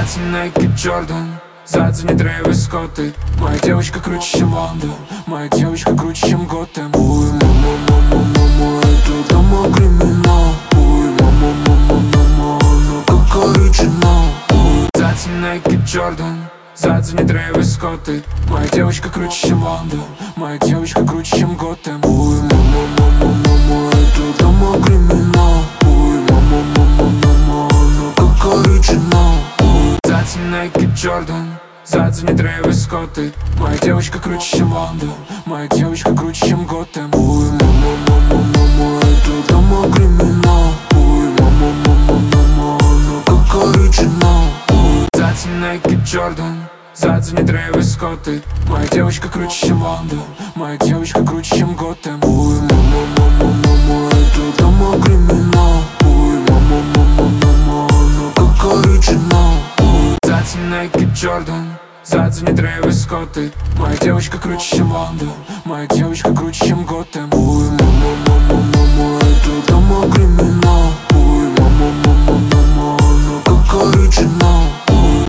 Задзи Nike Jordan, задзи не Трэвис Скотты. Моя девочка круче, чем Лондон, моя девочка круче, чем Готэм. Ой, мама, мама, мама, это дома криминал. Ой, мама, мама, мама, она как оригинал. Задзи Nike Jordan, задзи не Трэвис Скотты. Моя девочка круче, чем Лондон, моя девочка круче, чем Готэм. Ой, мама, мама, мама, это дома криминал. Ой, мама, мама, мама, она как оригинал. Задзи Nike Jordan, задзи не Трэвис Скотты. Моя девочка круче, чем Лондон, моя девочка круче, чем Готэм. Ой, мама, мама, мама, это дома криминал. Ой, мама, мама, мама, она как оригинал. Задзи Nike Jordan, задзи не Трэвис Скотты. Моя девочка круче, чем Лондон, моя девочка круче, чем Готэм. Ой, мама, мама, мама, это дома криминал. Ой, мама, мама, мама, она как оригинал. Задзи Nike Jordan, задзи не Трэвис Скотты. Моя девочка круче, чем Лондон, моя девочка круче, чем Готэм. Ой, мама, мама, мама.